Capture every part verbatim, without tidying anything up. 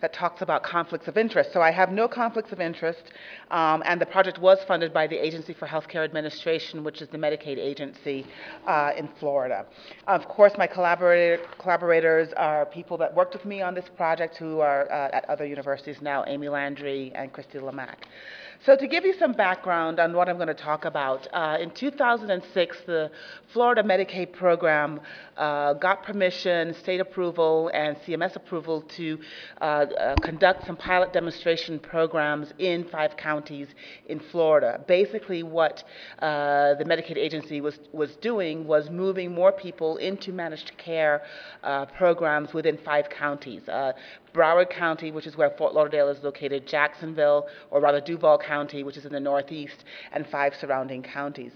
that talks about conflicts of interest. So I have no conflicts of interest, um, and the project was funded by the Agency for Healthcare Administration, which is the Medicaid agency uh, in Florida. Of course, my collaborator, collaborators are people that worked with me on this project who are uh, at other universities now, Amy Landry and Christy Lamack. So to give you some background on what I'm going to talk about, uh, in two thousand six, the Florida Medicaid program uh, got permission, state approval, and C M S approval to uh, uh, conduct some pilot demonstration programs in five counties in Florida. Basically, what uh, the Medicaid agency was, was doing was moving more people into managed care uh, programs within five counties. Uh, Broward County, which is where Fort Lauderdale is located, Jacksonville, or rather Duval County, which is in the northeast, and five surrounding counties.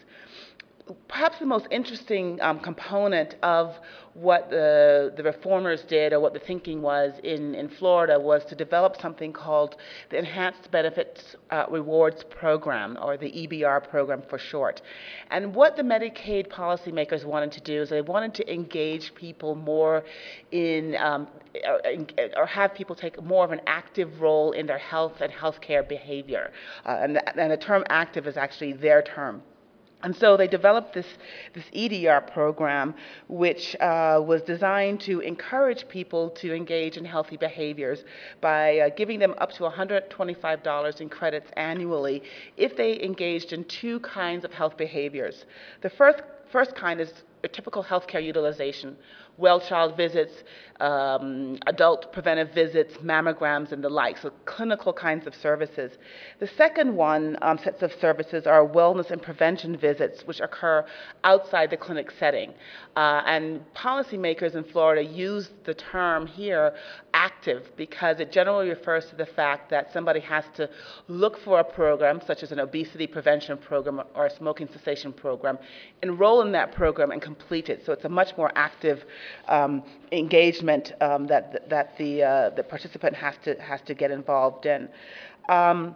Perhaps the most interesting um, component of what the, the reformers did, or what the thinking was in, in Florida, was to develop something called the Enhanced Benefits uh, Rewards Program, or the E B R program for short. And what the Medicaid policymakers wanted to do is they wanted to engage people more in, um, or, or have people take more of an active role in their health and healthcare behavior. Uh, and, the, and the term active is actually their term. And so they developed this, this E D R program, which uh, was designed to encourage people to engage in healthy behaviors by uh, giving them up to one hundred twenty-five dollars in credits annually if they engaged in two kinds of health behaviors. The first, first kind is a typical healthcare utilization: well child visits, um, adult preventive visits, mammograms, and the like, so clinical kinds of services. The second one, um, sets of services, are wellness and prevention visits, which occur outside the clinic setting. Uh, and policymakers in Florida use the term here, active, because it generally refers to the fact that somebody has to look for a program, such as an obesity prevention program or a smoking cessation program, enroll in that program, and complete it. So it's a much more active um, engagement um, that that the uh, the participant has to has to get involved in. Um,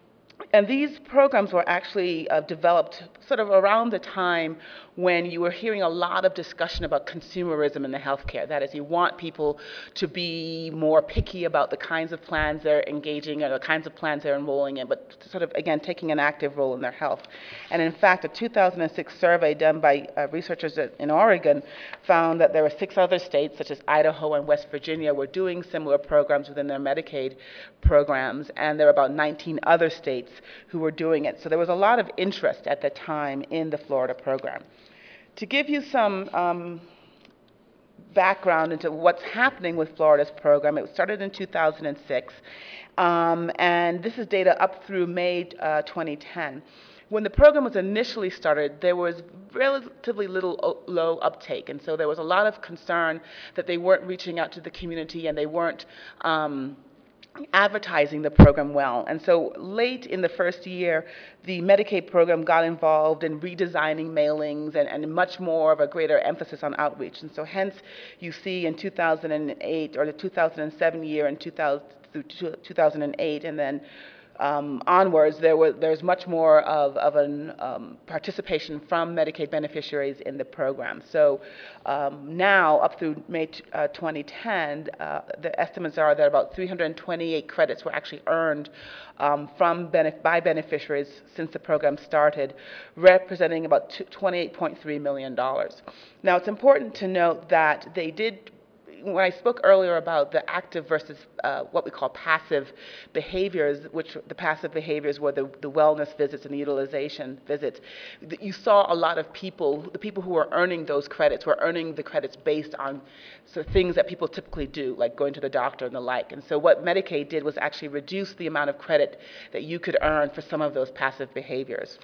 And these programs were actually uh, developed sort of around the time when you were hearing a lot of discussion about consumerism in the healthcare. That is, you want people to be more picky about the kinds of plans they're engaging in, or the kinds of plans they're enrolling in, but sort of, again, taking an active role in their health. And in fact, a two thousand six survey done by uh, researchers in Oregon found that there were six other states, such as Idaho and West Virginia, were doing similar programs within their Medicaid programs, and there were about nineteen other states who were doing it. So there was a lot of interest at the time in the Florida program. To give you some um, background into what's happening with Florida's program, it started in two thousand six, um, and this is data up through May uh, twenty ten. When the program was initially started, there was relatively little low uptake, and so there was a lot of concern that they weren't reaching out to the community and they weren't um, advertising the program well. And so late in the first year, the Medicaid program got involved in redesigning mailings and, and much more of a greater emphasis on outreach. And so hence you see in two thousand eight, or the two thousand seven year and two thousand through two thousand eight, and then Um, onwards, there was there's much more of, of an um, participation from Medicaid beneficiaries in the program. So um, now, up through May uh, twenty ten, uh, the estimates are that about three hundred twenty-eight credits were actually earned um, from benef by beneficiaries since the program started, representing about twenty-eight point three million dollars. Now, it's important to note that they did, when I spoke earlier about the active versus uh, what we call passive behaviors, which the passive behaviors were the, the wellness visits and the utilization visits, you saw a lot of people, the people who were earning those credits were earning the credits based on sort of things that people typically do, like going to the doctor and the like. And so what Medicaid did was actually reduce the amount of credit that you could earn for some of those passive behaviors.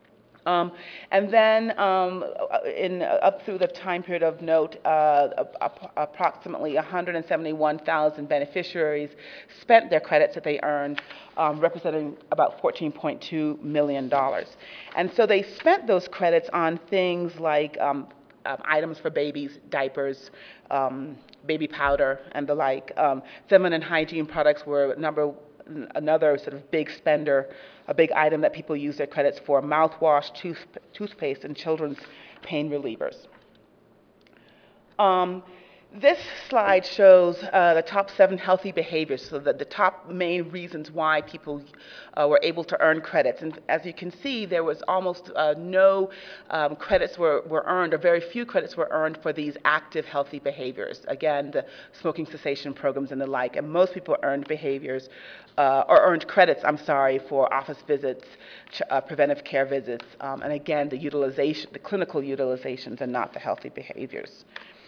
Um, and then um, in, uh, up through the time period of note, uh, approximately one hundred seventy-one thousand beneficiaries spent their credits that they earned, um, representing about fourteen point two million dollars. And so they spent those credits on things like um, um, items for babies, diapers, um, baby powder, and the like. Um, feminine hygiene products were number another sort of big spender, a big item that people use their credits for: mouthwash, tooth, toothpaste, and children's pain relievers. Um, This slide shows uh, the top seven healthy behaviors, so that the top main reasons why people uh, were able to earn credits. And as you can see, there was almost uh, no um, credits were, were earned, or very few credits were earned for these active healthy behaviors. Again, the smoking cessation programs and the like. And most people earned behaviors, uh, or earned credits, I'm sorry, for office visits, uh, preventive care visits, um, and again, the utilization, the clinical utilizations, and not the healthy behaviors.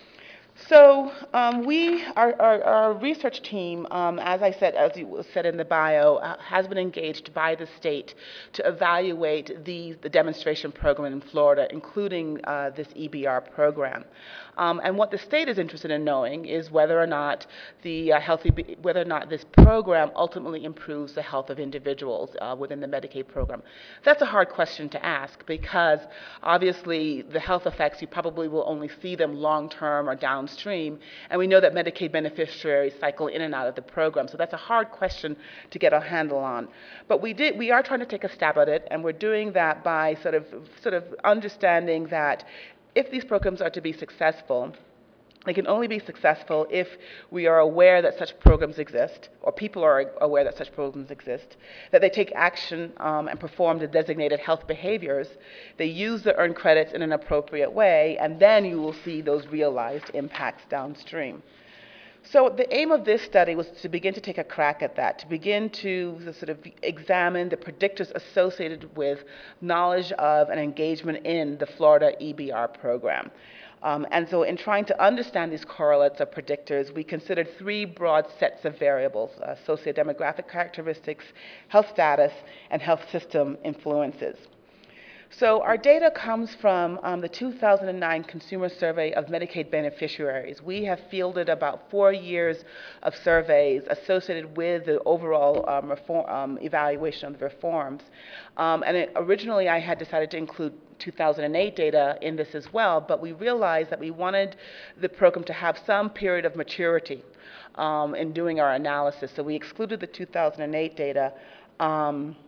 So um, we, our, our, our research team, um, as I said, as you said in the bio, uh, has been engaged by the state to evaluate the, the demonstration program in Florida, including uh, this E B R program. Um, and what the state is interested in knowing is whether or not the uh, healthy, whether or not this program ultimately improves the health of individuals uh, within the Medicaid program. That's a hard question to ask, because obviously the health effects, you probably will only see them long-term or downstream, and we know that Medicaid beneficiaries cycle in and out of the program, so that's a hard question to get a handle on. But we did, we are trying to take a stab at it, and we're doing that by sort of, sort of understanding that if these programs are to be successful, they can only be successful if we are aware that such programs exist, or people are aware that such programs exist, that they take action um, and perform the designated health behaviors, they use the earned credits in an appropriate way, and then you will see those realized impacts downstream. So the aim of this study was to begin to take a crack at that, to begin to sort of examine the predictors associated with knowledge of and engagement in the Florida E B R program. Um, and so in trying to understand these correlates or predictors, we considered three broad sets of variables: uh, sociodemographic characteristics, health status, and health system influences. So our data comes from um, the two thousand nine Consumer Survey of Medicaid Beneficiaries. We have fielded about four years of surveys associated with the overall um, reform, um, evaluation of the reforms. Um, and it, originally I had decided to include two thousand eight data in this as well, but we realized that we wanted the program to have some period of maturity um, in doing our analysis. So we excluded the two thousand eight data. Um,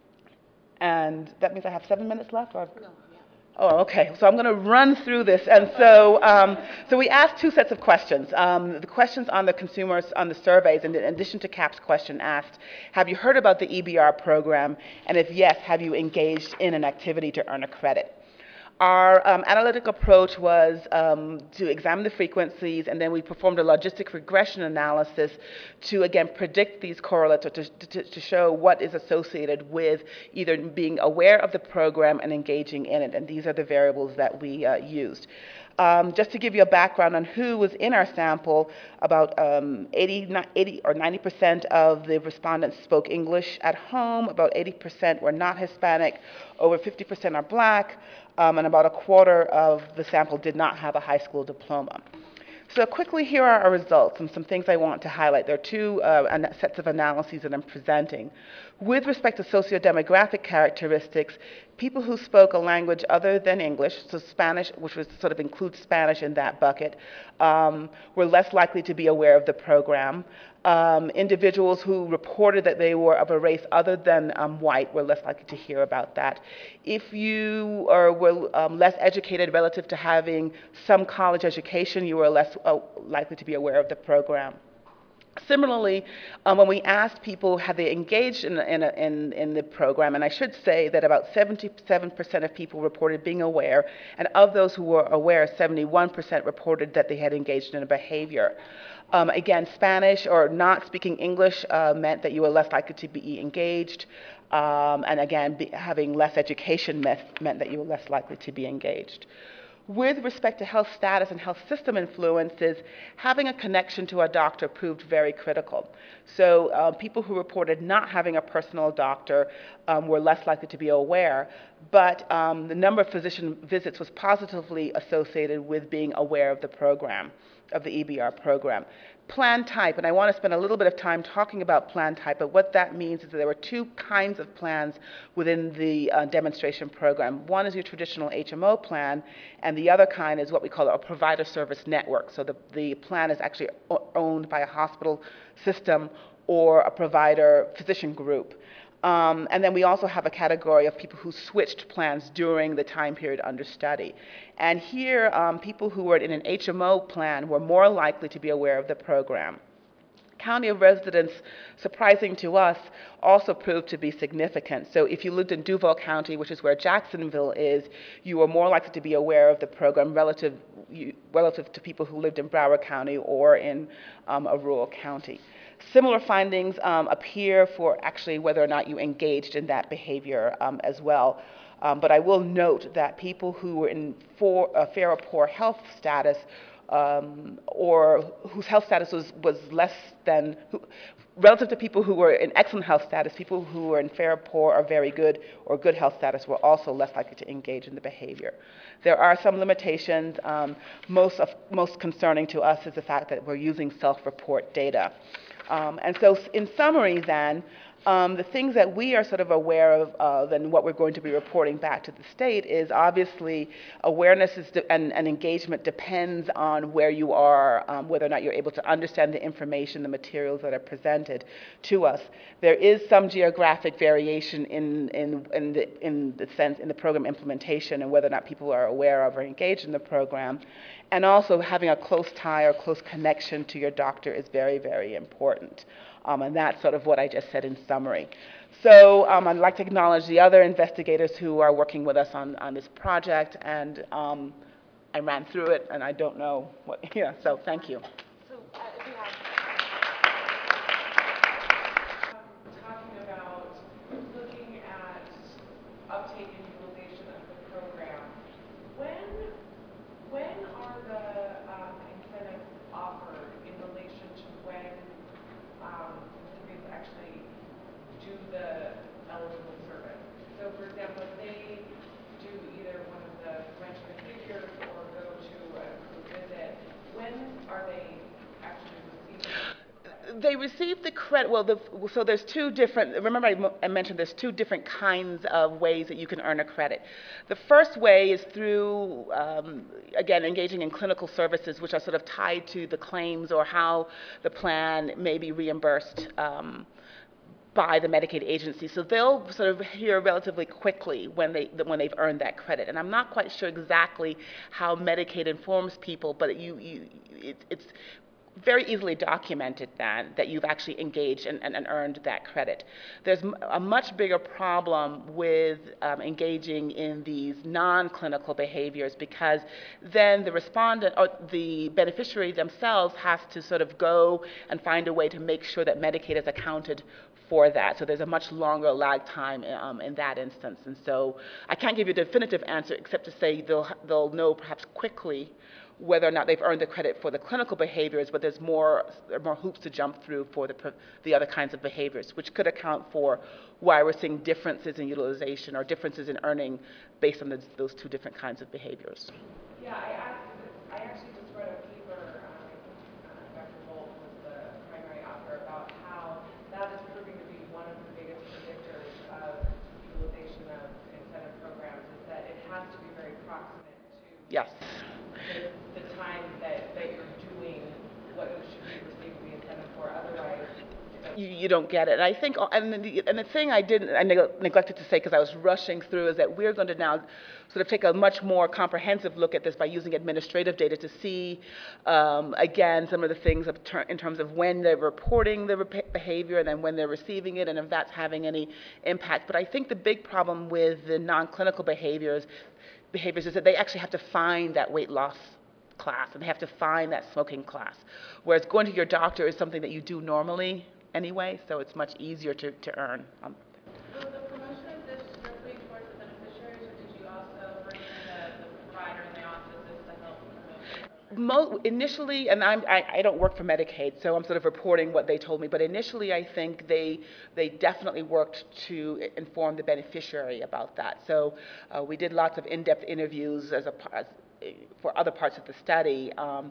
And that means I have seven minutes left? Or no, yeah. Oh, okay. So I'm going to run through this. And so, um, so we asked two sets of questions. Um, the questions on the consumers, on the surveys, and in addition to Cap's question, asked, have you heard about the E B R program? And if yes, have you engaged in an activity to earn a credit? Our um, analytic approach was um, to examine the frequencies, and then we performed a logistic regression analysis to, again, predict these correlates, or to, to, to show what is associated with either being aware of the program and engaging in it. And these are the variables that we uh, used. Um, just to give you a background on who was in our sample, about um, eighty, eighty or ninety percent of the respondents spoke English at home, about eighty percent were not Hispanic, over fifty percent are Black, um, and about a quarter of the sample did not have a high school diploma. So quickly, here are our results and some things I want to highlight. There are two uh, sets of analyses that I'm presenting. With respect to sociodemographic characteristics, people who spoke a language other than English, so Spanish, which was sort of includes Spanish in that bucket, um, were less likely to be aware of the program. Um, individuals who reported that they were of a race other than um, white were less likely to hear about that. If you are, were um, less educated relative to having some college education, you were less uh, likely to be aware of the program. Similarly, um, when we asked people had they engaged in, in, in, in the program, and I should say that about seventy-seven percent of people reported being aware, and of those who were aware, seventy-one percent reported that they had engaged in a behavior. Um, again, Spanish or not speaking English uh, meant that you were less likely to be engaged, um, and again, be, having less education meant, meant that you were less likely to be engaged. With respect to health status and health system influences, having a connection to a doctor proved very critical. So uh, people who reported not having a personal doctor um, were less likely to be aware, but um, the number of physician visits was positively associated with being aware of the program, of the E B R program. Plan type, and I want to spend a little bit of time talking about plan type, but what that means is that there were two kinds of plans within the uh, demonstration program. One is your traditional H M O plan, and the other kind is what we call a provider service network. So the, the plan is actually owned by a hospital system or a provider physician group. Um, and then we also have a category of people who switched plans during the time period under study. And here, um, people who were in an H M O plan were more likely to be aware of the program. County of residence, surprising to us, also proved to be significant. So if you lived in Duval County, which is where Jacksonville is, you were more likely to be aware of the program relative, you, relative to people who lived in Broward County or in um, a rural county. Similar findings um, appear for actually whether or not you engaged in that behavior um, as well. Um, but I will note that people who were in for, uh, fair or poor health status Um, or whose health status was, was less than, who, relative to people who were in excellent health status, people who were in fair, poor, or very good, or good health status were also less likely to engage in the behavior. There are some limitations. Um, most, of, most concerning to us is the fact that we're using self-report data. Um, and so in summary then, Um, the things that we are sort of aware of, of and what we're going to be reporting back to the state is obviously awareness is de- and, and engagement depends on where you are, um, whether or not you're able to understand the information, the materials that are presented to us. There is some geographic variation in, in, in, the, in the sense, in the program implementation and whether or not people are aware of or engaged in the program. And also having a close tie or close connection to your doctor is very, very important. Um, and that's sort of what I just said in summary. So um, I'd like to acknowledge the other investigators who are working with us on, on this project, and um, I ran through it, and I don't know what, yeah, so thank you. So uh, if you have um, talking about looking at uptake and utilization of the program, when, when are the um, incentives offered in relation to when Um, recipients actually do the eligible service? So for example, if they do either one of the prevention behaviors or go to a group visit, when are they actually receiving credit? They receive the credit, well, the, so there's two different, remember I, I mentioned there's two different kinds of ways that you can earn a credit. The first way is through, um, again, engaging in clinical services, which are sort of tied to the claims or how the plan may be reimbursed um, by the Medicaid agency. So they'll sort of hear relatively quickly when, they, when they've earned that credit. And I'm not quite sure exactly how Medicaid informs people, but you, you, it, it's very easily documented then that you've actually engaged and, and, and earned that credit. There's a much bigger problem with um, engaging in these non-clinical behaviors, because then the respondent or the beneficiary themselves has to sort of go and find a way to make sure that Medicaid is accounted for that. So there's a much longer lag time um, in that instance. And so I can't give you a definitive answer except to say they'll, they'll know perhaps quickly whether or not they've earned the credit for the clinical behaviors, but there's more, more hoops to jump through for the, the other kinds of behaviors, which could account for why we're seeing differences in utilization or differences in earning based on the, those two different kinds of behaviors. Yeah, I asked, I actually just read a paper, um, uh, Doctor Bolt was the primary author, about how that is proving to be one of the biggest predictors of utilization of incentive programs, is that it has to be very proximate to Yes. the, the time that, that you're doing what you should be receiving the incentive for. Otherwise, you, you don't get it. And I think, and the, and the thing I didn't, I neg- neglected to say because I was rushing through, is that we're going to now sort of take a much more comprehensive look at this by using administrative data to see, um, again, some of the things of ter- in terms of when they're reporting the rep- behavior and then when they're receiving it and if that's having any impact. But I think the big problem with the non-clinical behaviors, behaviors is that they actually have to find that weight loss class and they have to find that smoking class. Whereas going to your doctor is something that you do normally anyway, so it's much easier to, to earn. Um, Was the promotion of this strictly towards the beneficiaries, or did you also bring in the, the provider and the offices to help promote? Mo- initially, and I'm, I, I don't work for Medicaid, so I'm sort of reporting what they told me, but initially I think they, they definitely worked to inform the beneficiary about that. So uh, we did lots of in-depth interviews as a, as, for other parts of the study, um,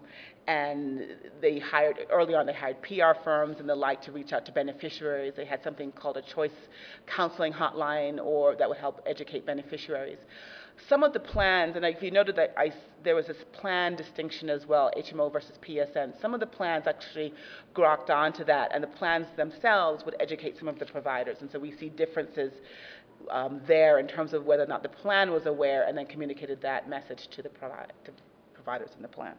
and they hired, early on they hired P R firms and the like to reach out to beneficiaries. They had something called a choice counseling hotline or that would help educate beneficiaries. some of the plans, and if you noted that I, there was this plan distinction as well, H M O versus P S N, some of the plans actually grokked onto that, and the plans themselves would educate some of the providers. And so we see differences um, there in terms of whether or not the plan was aware and then communicated that message to the provi to providers in the plans.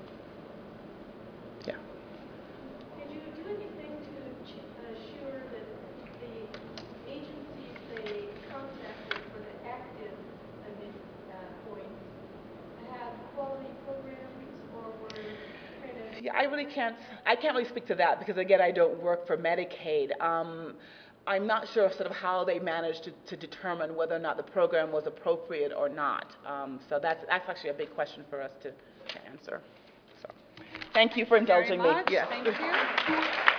Yeah. Did you do anything to assure that the agencies they contacted for the active admit, uh, points had quality programs, or were kind of? Yeah, I really can't, I can't really speak to that because, again, I don't work for Medicaid. Um, I'm not sure sort of how they managed to, to determine whether or not the program was appropriate or not. Um, so that's, that's actually a big question for us to, to answer. So, thank you for indulging Very me. much. Yes. Thank you.